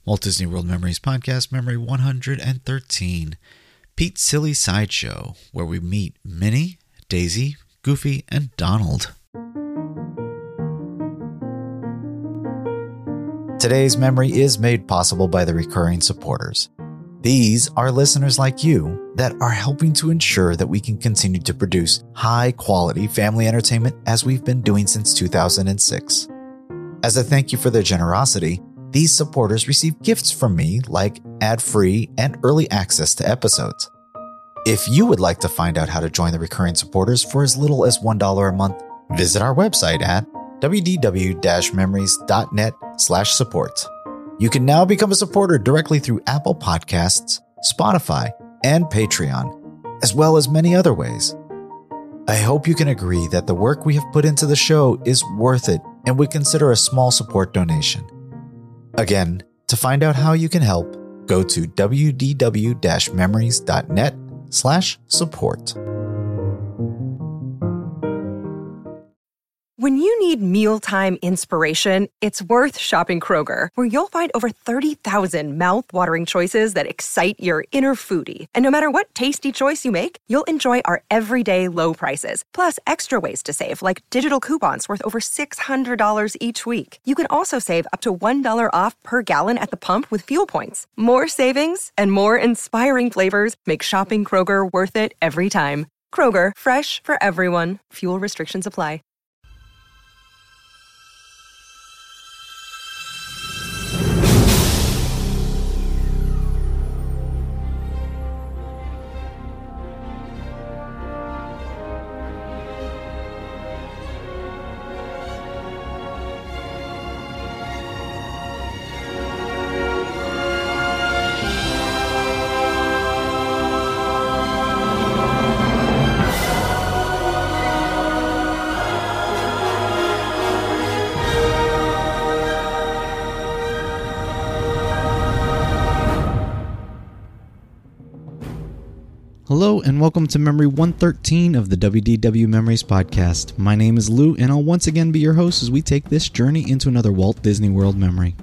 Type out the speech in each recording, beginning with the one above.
Walt Disney World Memories Podcast, Memory 113, Pete's Silly Sideshow, where we meet Minnie, Daisy, Goofy, and Donald. Today's memory is made possible by the recurring supporters. These are listeners like you that are helping to ensure that we can continue to produce high-quality family entertainment as we've been doing since 2006. As a thank you for their generosity, these supporters receive gifts from me like ad-free and early access to episodes. If you would like to find out how to join the recurring supporters for as little as $1 a month, visit our website at wdw-memories.net/support. You can now become a supporter directly through Apple Podcasts, Spotify, and Patreon, as well as many other ways. I hope you can agree that the work we have put into the show is worth it and would consider a small support donation. Again, to find out how you can help, go to wdw-memories.net/support. When you need mealtime inspiration, it's worth shopping Kroger, where you'll find over 30,000 mouth-watering choices that excite your inner foodie. And no matter what tasty choice you make, you'll enjoy our everyday low prices, plus extra ways to save, like digital coupons worth over $600 each week. You can also save up to $1 off per gallon at the pump with fuel points. More savings and more inspiring flavors make shopping Kroger worth it every time. Kroger, fresh for everyone. Fuel restrictions apply. Hello and welcome to Memory 113 of the WDW Memories Podcast. My name is Lou and I'll once again be your host as we take this journey into another Walt Disney World memory.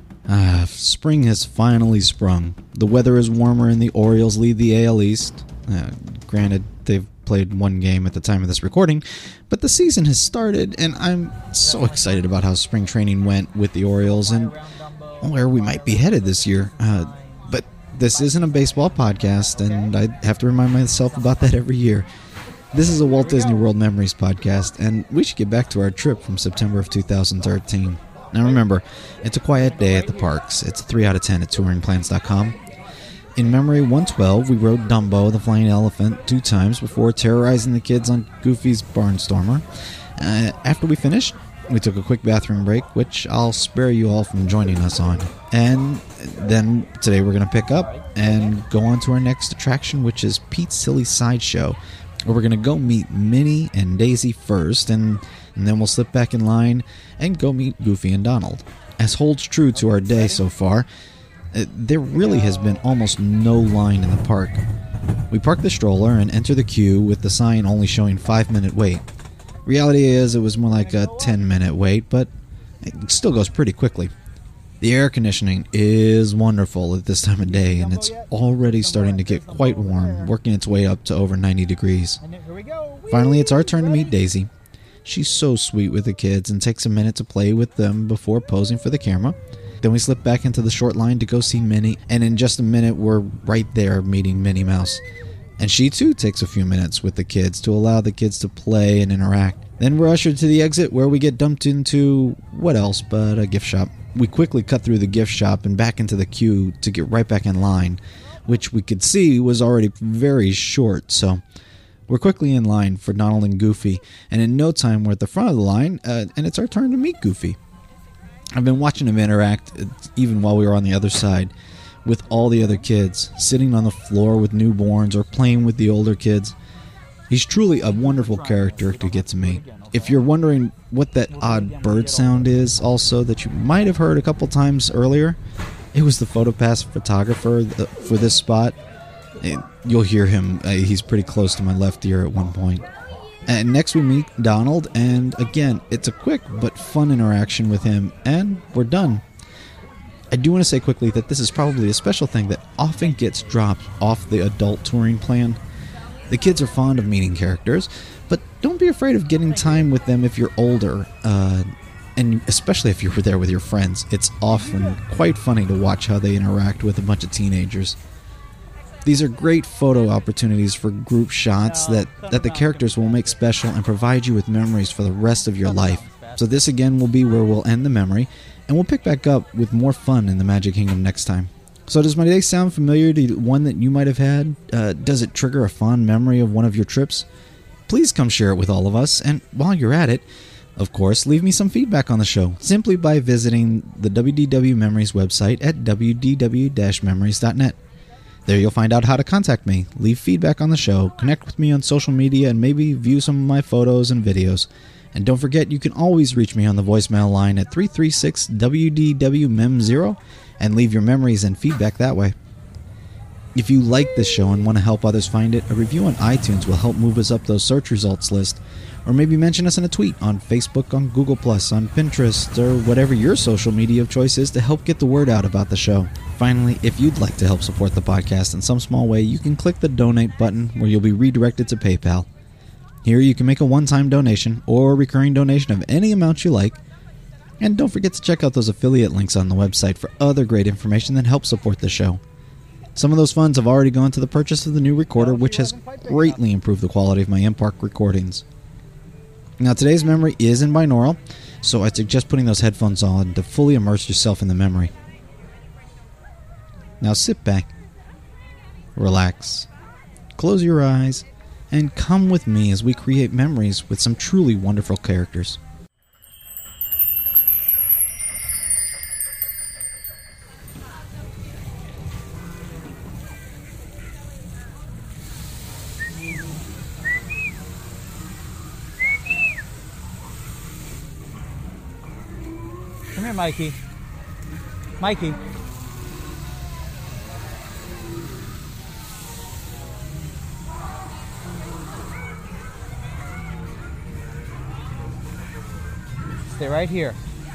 Spring has finally sprung. The weather is warmer and the Orioles lead the AL East. Granted, they've played one game at the time of this recording, but the season has started and I'm so excited about how spring training went with the Orioles and where we might be headed this year. But this isn't a baseball podcast, and I have to remind myself about that every year. This is a Walt Disney World Memories podcast, and we should get back to our trip from September of 2013. Now remember, it's a quiet day at the parks. It's a 3 out of 10 at touringplans.com. In Memory 112, we rode Dumbo, the flying elephant, 2 times before terrorizing the kids on Goofy's Barnstormer. After we finished, we took a quick bathroom break, which I'll spare you all from joining us on. And then today we're going to pick up and go on to our next attraction, which is Pete's Silly Sideshow, where we're going to go meet Minnie and Daisy first, and then we'll slip back in line and go meet Goofy and Donald. As holds true to our day so far, there really has been almost no line in the park. We park the stroller and enter the queue with the sign only showing 5-minute wait. Reality is it was more like a 10-minute wait, but it still goes pretty quickly. The air conditioning is wonderful at this time of day, and it's already starting to get quite warm, working its way up to over 90 degrees. Finally, it's our turn to meet Daisy. She's so sweet with the kids and takes a minute to play with them before posing for the camera. Then we slip back into the short line to go see Minnie, and in just a minute we're right there meeting Minnie Mouse. And she too takes a few minutes with the kids to allow the kids to play and interact. Then we're ushered to the exit where we get dumped into what else but a gift shop. We quickly cut through the gift shop and back into the queue to get right back in line, which we could see was already very short, so we're quickly in line for Donald and Goofy, and in no time we're at the front of the line, and it's our turn to meet Goofy. I've been watching him interact, even while we were on the other side, with all the other kids, sitting on the floor with newborns or playing with the older kids. He's truly a wonderful character to get to meet. If you're wondering what that odd bird sound is also that you might have heard a couple times earlier, it was the PhotoPass photographer for this spot. You'll hear him. He's pretty close to my left ear at one point. And next we meet Donald, and again, it's a quick but fun interaction with him, and we're done. I do want to say quickly that this is probably a special thing that often gets dropped off the adult touring plan. The kids are fond of meeting characters, but don't be afraid of getting time with them if you're older, and especially if you were there with your friends. It's often quite funny to watch how they interact with a bunch of teenagers. These are great photo opportunities for group shots that the characters will make special and provide you with memories for the rest of your life. So this again will be where we'll end the memory, and we'll pick back up with more fun in the Magic Kingdom next time. So does my day sound familiar to one that you might have had? Does it trigger a fond memory of one of your trips? Please come share it with all of us, and while you're at it, of course, leave me some feedback on the show simply by visiting the WDW Memories website at wdw-memories.net. There you'll find out how to contact me, leave feedback on the show, connect with me on social media, and maybe view some of my photos and videos. And don't forget, you can always reach me on the voicemail line at 336-WDW-MEM0 and leave your memories and feedback that way. If you like this show and want to help others find it, a review on iTunes will help move us up those search results list. Or maybe mention us in a tweet on Facebook, on Google+, on Pinterest, or whatever your social media of choice is to help get the word out about the show. Finally, if you'd like to help support the podcast in some small way, you can click the donate button where you'll be redirected to PayPal. Here you can make a one-time donation or a recurring donation of any amount you like. And don't forget to check out those affiliate links on the website for other great information that helps support the show. Some of those funds have already gone to the purchase of the new recorder, which has greatly improved the quality of my in-park recordings. Now, today's memory is in binaural, so I suggest putting those headphones on to fully immerse yourself in the memory. Now sit back, relax, close your eyes, and come with me as we create memories with some truly wonderful characters. Come here, Mikey. Mikey. Stay right here.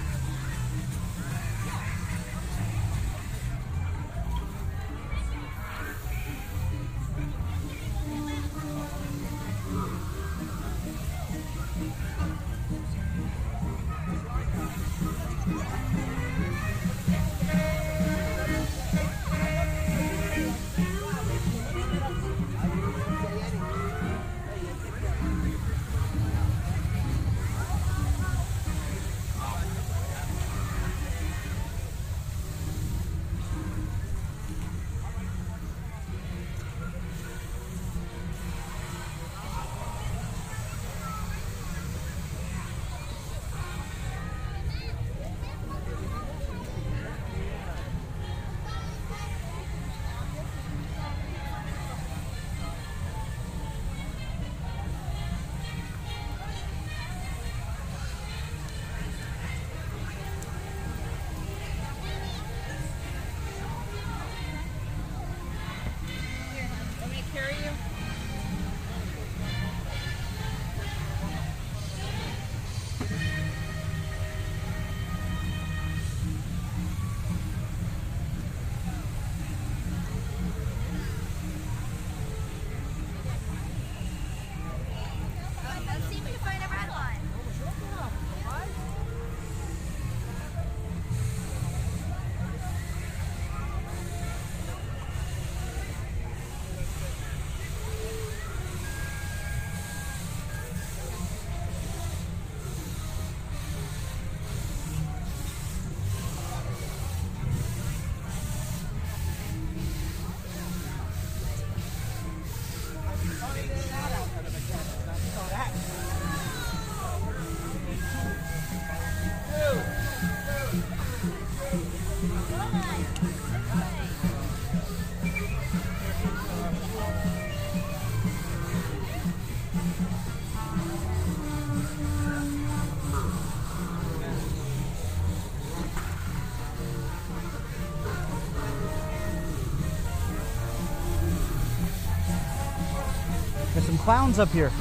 There's some clowns up here.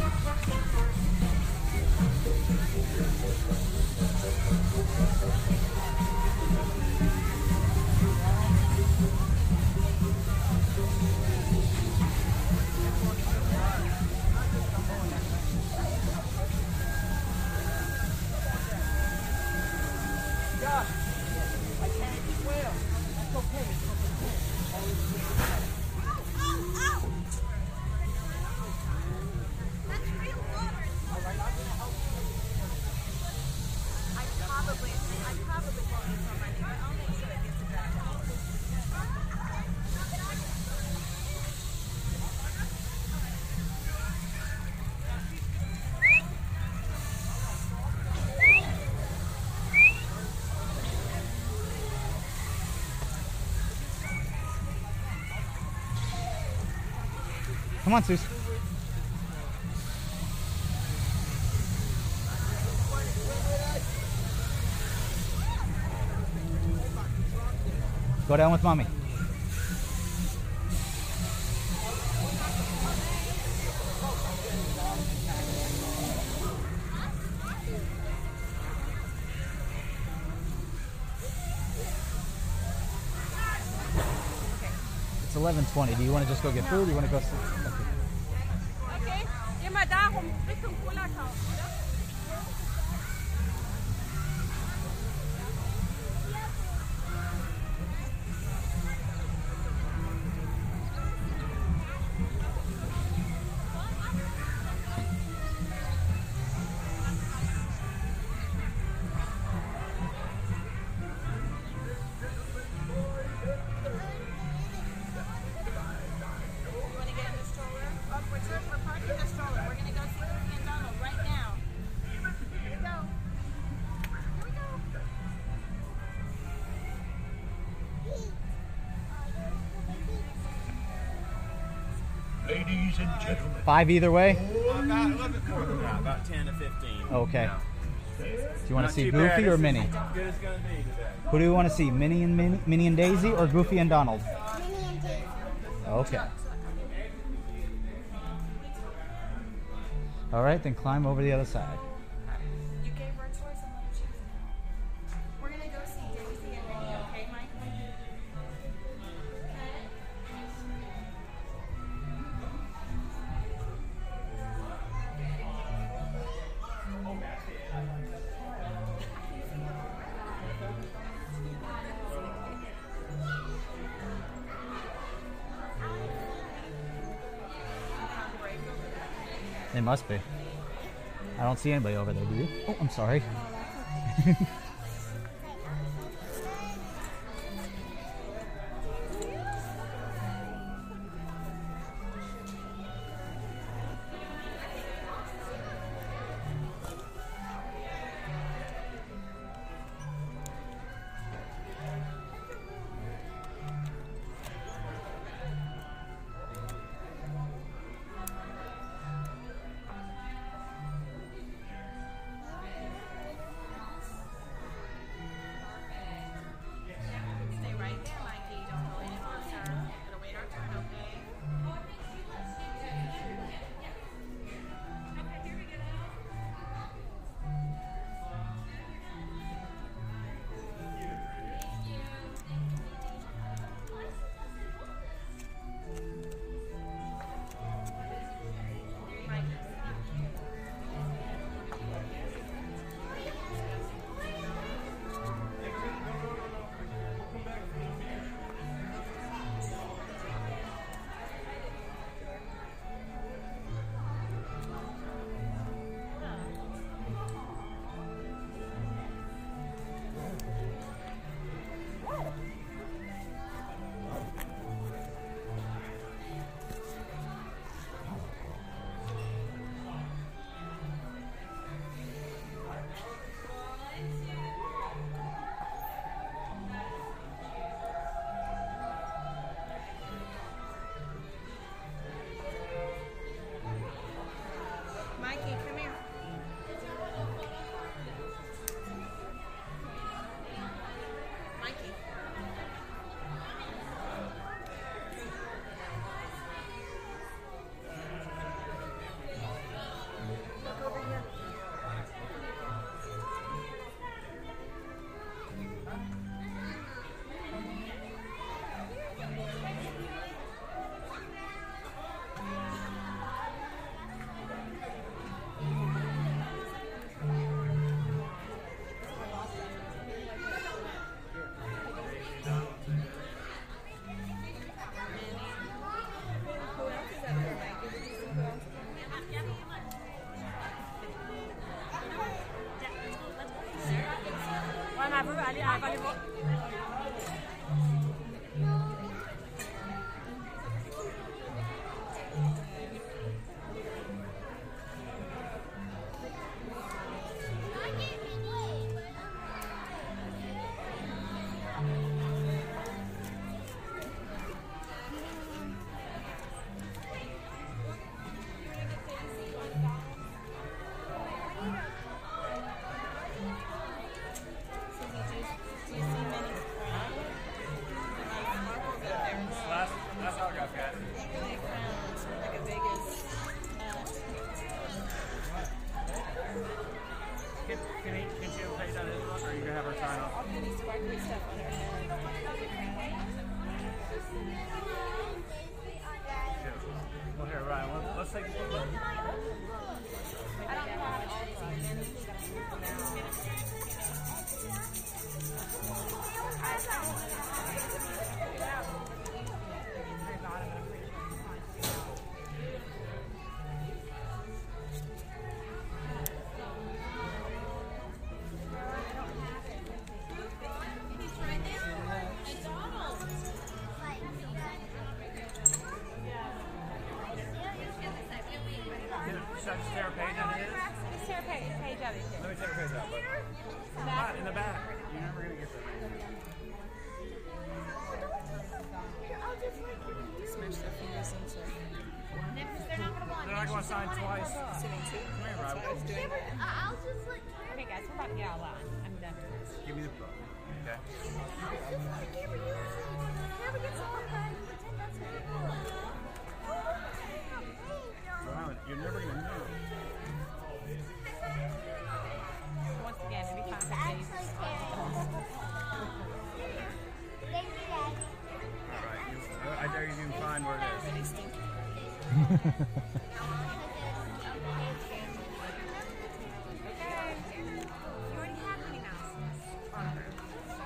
Come on, Suze. Go down with mommy. It's 11:20. Do you want to just go get food? Or do you want to go? Okay. Immer darum, Richtung Cola-Kauf, oder? Ladies and gentlemen. 5 either way? About a little bit more than that, about 10 to 15. Okay. Do you want to Not see too Goofy bad. or This Minnie? is as good as it's going to be today. Who do you want to see? Minnie and Daisy or Goofy and Donald? Minnie and Daisy. Okay. All right, then climb over the other side. You gave her a choice on what to choose now. We're gonna go see Daisy and Minnie, okay, Mike? They must be. I don't see anybody over there, do you? Oh, I'm sorry. Stay right there, Mikey. Don't go any closer. Gotta wait our turn, okay? Okay, here we go. Mikey, come here. Mikey. Look over here. Who else is up there, Mikey? Did you see who else is up there? have her sign off. All the sparkly stuff on her head. Well, here, Ryan, let's take a look. I don't know how all these Should I just tear a page out of his? Just tear a page out of it. Let me tear a page out, but in the back. You're never gonna get that. Smash their fingers into. They're not gonna sign twice. Come here, Ryan. I'll just like. Okay, guys, we're about to get out loud. I'm done with this. Give me the book. Okay. Never gets all kind of pretend that's a good book. Ryan, you're never gonna know. Once again, every time It's I actually say Thank you, Daddy. Alright, I dare you to even find where it is. you already have Minnie Mouse on her.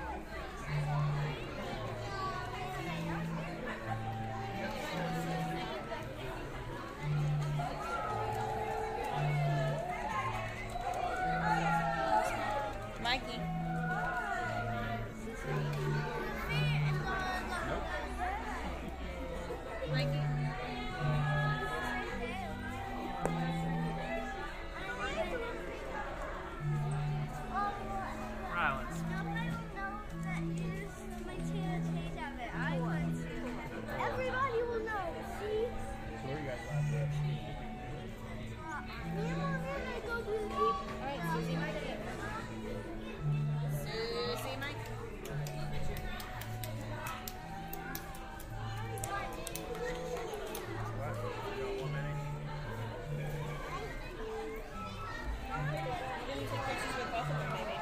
Mikey. Mikey. Rylance. Everybody will know. See? So where you guys left it? Me and Mom and I go to the beach. Alright, Susie, Mikey. Susie, Mike. What? You got 1 minute? Didn't you take pictures with both of them, maybe?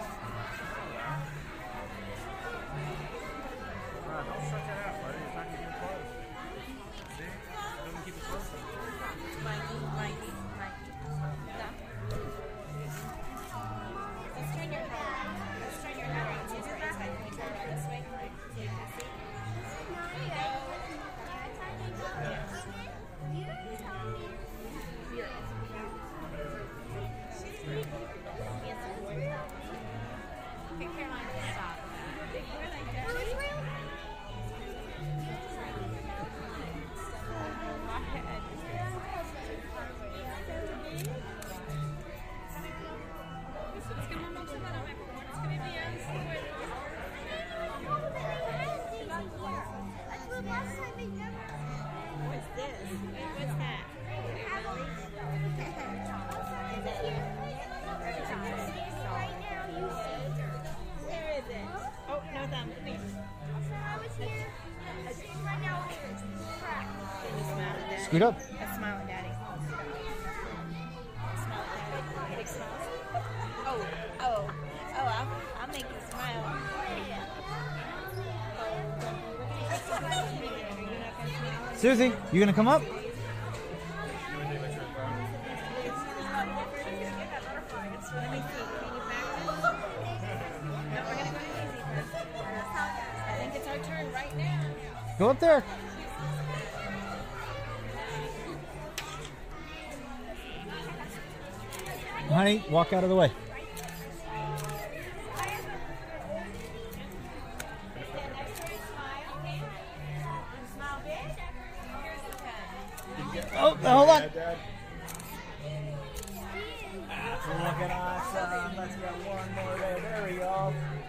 Ryan, don't stretch it out, buddy. It's not gonna get close. See? It doesn't keep it close. Mikey. No. Let's turn your head. Let's turn your head around. So it's right side. Can you turn around this way? So you can see. Okay, Caroline, stop. What's this? What's that? Where is it? Oh, no thumb, please. Can you smile at Daddy? Scoot up. A smile at Daddy. Smile at Daddy. Big smiles. I'll make you smile. Susie, you gonna come up? Let me see. Can you practice? No, we're gonna go to easy first. I think it's our turn right now. Go up there. Honey, walk out of the way. Smile big. Here's the pen. Oh, hold on. That's looking awesome. Let's get one more there. There we go.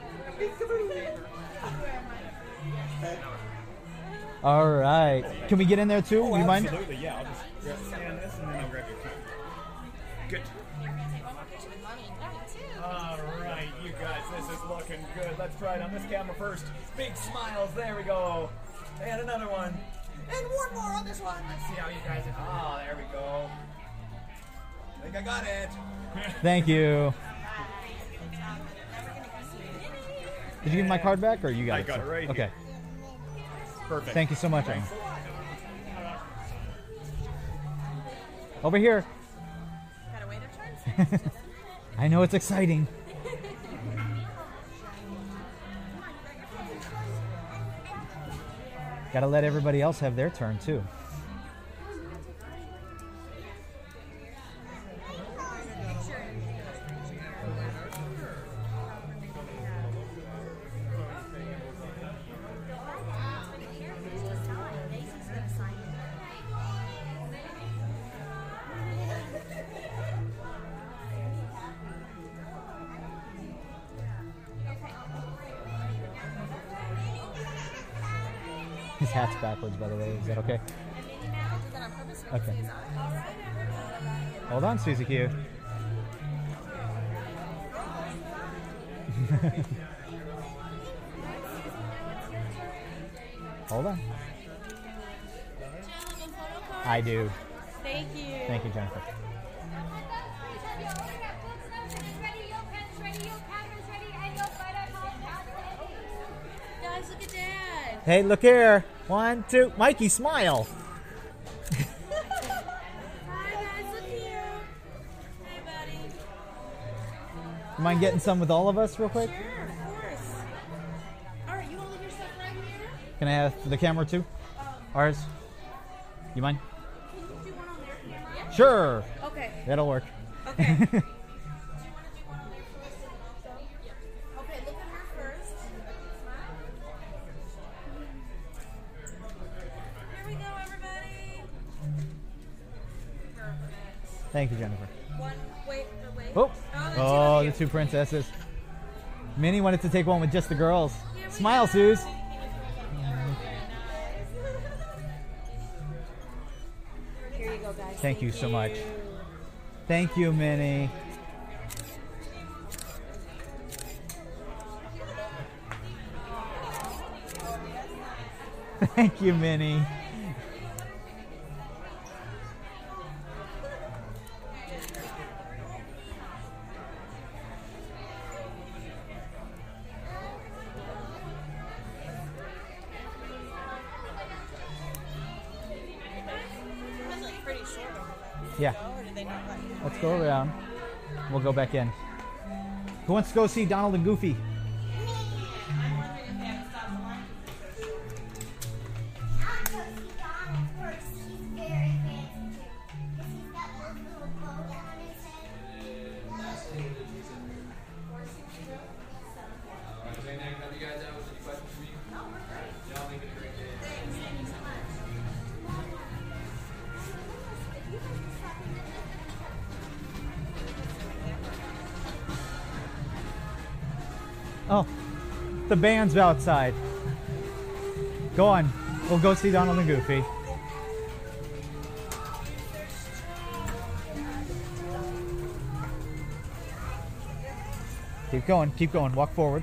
All right. Can we get in there too? You mind? Absolutely, yeah. I'll just scan this and then I'll grab your pen. Good. All right, you guys, this is looking good. Let's try it on this camera first. Big smiles. There we go. And another one. And one more on this one. Let's see how you guys. Oh, there we go. I think I got it. Thank you. Did you give me my card back, or you got I it? got it right Okay. here. Perfect. Thank you so much, Emma. Over here. Gotta wait a turn. I know it's exciting. Gotta let everybody else have their turn, too. His hat's backwards, by the way. Is that okay? Okay. Hold on, Susie Q. Hold on. I do. Thank you. Thank you, Jennifer. Guys, look at Dad. Hey, look here. 1, 2. Mikey, smile. Hi, guys, look here. Hey, buddy. You mind getting some with all of us real quick? Sure, of course. All right, you want to leave your stuff right here? Can I have the camera too? Ours? You mind? Can you do one on their camera? Sure. Okay. That'll work. Okay. Do you want to do one on there first and also? Okay, look at her first. Here we go, everybody. Perfect. Thank you, Jennifer. One, wait. Oh, Oh, the two princesses. Minnie wanted to take one with just the girls. Here we Smile, go. Suze. Here you go, guys. Thank you so much. Thank you, Minnie. Thank you, Minnie. Pretty short over there. Yeah. Or did they not let you? Let's go around. We'll go back in. Who wants to go see Donald and Goofy? I'm wondering if they have to stop the line. I'll go see Donald first. He's very fancy too. Because he's got those little bows on his head. Oh, the band's outside. Go on. We'll go see Donald and Goofy. Keep going. Keep going. Walk forward.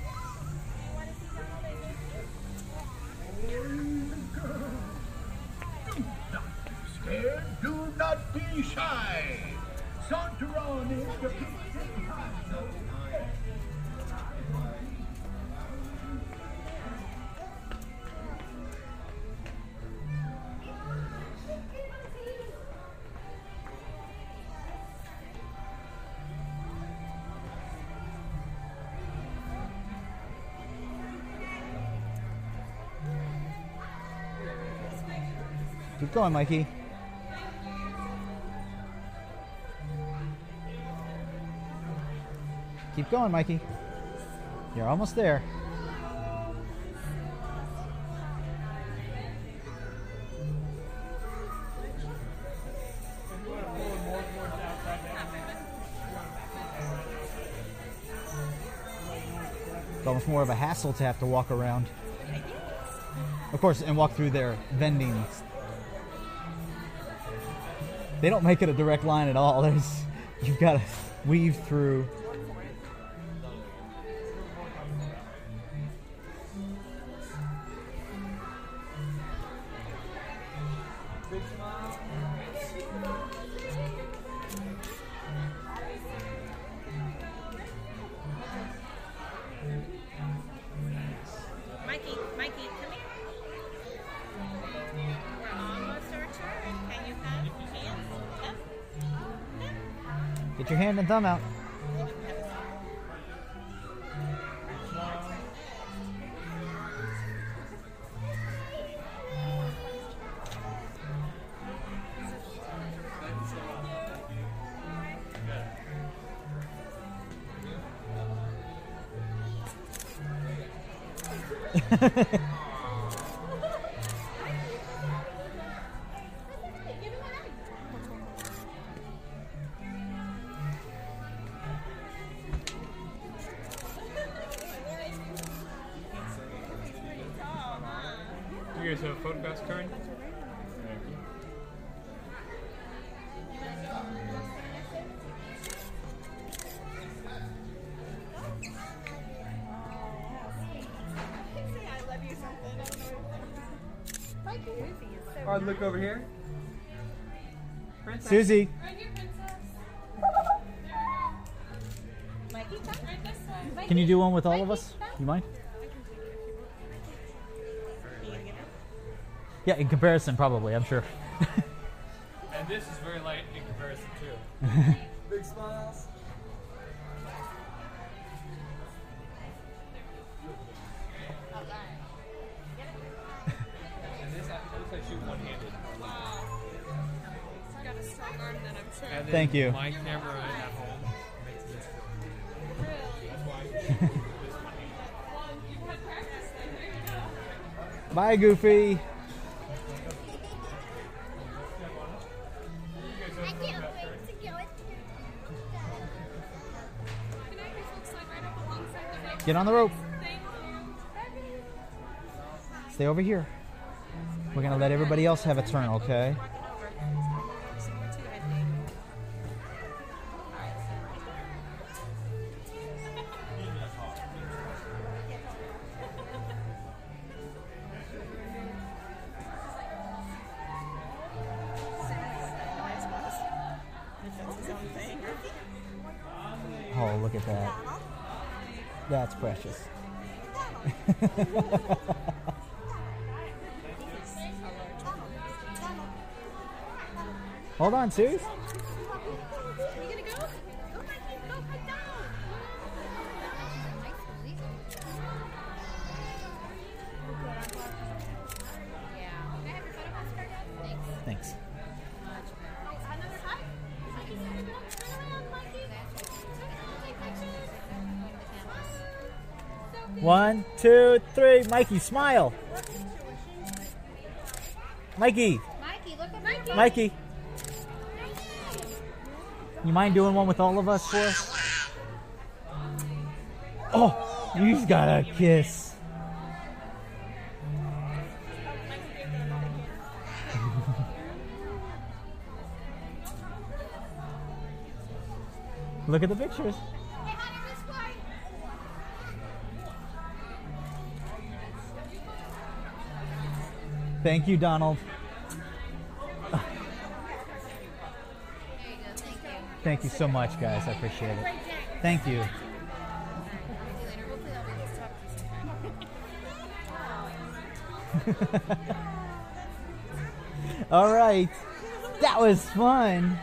Scared? Do not be shy. Saunter on into Keep going, Mikey. Keep going, Mikey. You're almost there. It's almost more of a hassle to have to walk around. Of course, and walk through their vending. They don't make it a direct line at all. You've got to weave through. Get your hand and thumb out. You guys have a photograph card? I love you something. Mikey. All right, look over here. Princess. Susie. Right here, princess. Mikey, come right this way. Mikey. Can you do one with all of us? You mind? Yeah, in comparison, probably, I'm sure. And this is very light in comparison too. Big smiles. And this looks like shoot one-handed. Got a strong arm then, I'm sure. And then Thank you. My camera at home makes this film. That's why I shoot this one-handed. You had practice then. There you go. Bye, Goofy. I can't wait to go with Can I have your folks line right up alongside the rope? Get on the rope. Thank you. Stay over here. We're going to let everybody else have a turn, okay? Somewhere too, I think. Oh, look at that. That's precious. Hold on, Sue. Are you gonna go? Go, Mikey. Go, head down. Yeah. Can I have your photo postcard, guys? Thanks. Thanks. Another hug? Turn around, Mikey. Turn around, take pictures. So good. 1, 2, 3. Mikey, smile. Mikey. Mikey, look at Mikey. Mikey. You mind doing one with all of us for us? Oh, you've got a kiss. Look at the pictures. Hey, honey, this way. Thank you, Donald. Thank you so much, guys. I appreciate it. Thank you. All right. That was fun.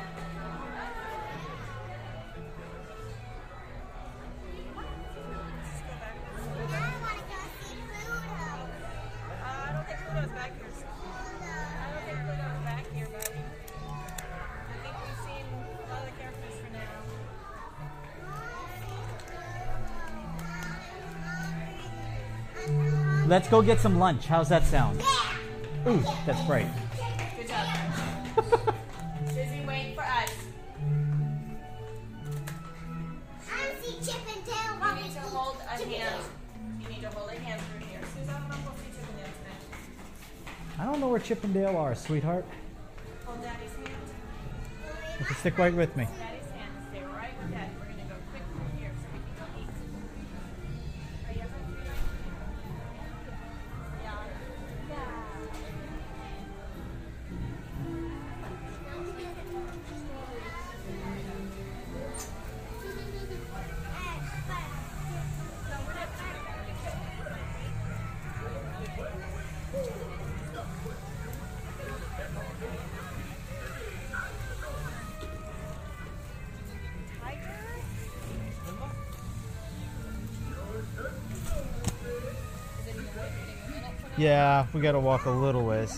I want to go see Pluto. I don't think Pluto's back here. I don't think Pluto's back here, buddy. I think we've seen all the characters for now. Let's go get some lunch. How's that sound? Ooh, that's great. Good job. Susie, wait for us. I see Chip and Dale You while need we to eat hold a chicken hand. tail. You need to hold a hand through here. Susie, I don't know if we'll see Chip and Dale tonight. I don't know where Chip and Dale are, sweetheart. Hold Daddy's hand. You can stick right with me. Daddy's hand. Stay right with Daddy. We're going to go quick from here so we can go eat. Are you ever free? Yeah. Yeah, we gotta walk a little ways.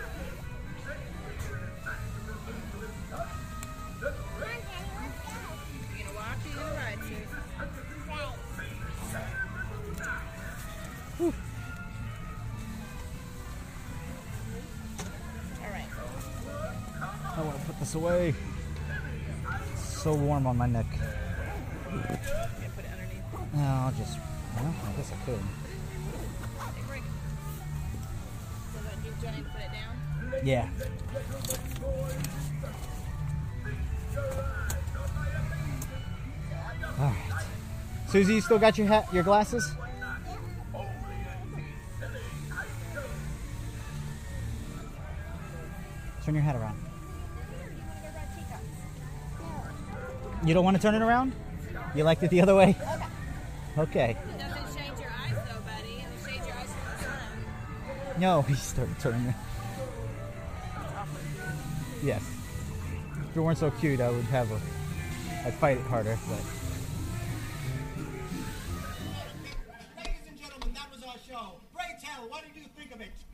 You gonna walk or you gonna ride, Susie? All right. I want to put this away. It's so warm on my neck. Yeah, put it underneath. No, I'll just. Well, I guess I could. Take a break. So do you want me to put it down? Yeah. All right. Susie, you still got your hat, your glasses? Turn your hat around. You don't want to turn it around? You liked it the other way? Okay. It doesn't shade your eyes though, buddy. It'll shade your eyes from the sun. No, he started turning it. Yes. If it weren't so cute, I'd fight it harder, but. Ladies and gentlemen, that was our show. Pray tell, what did you think of it?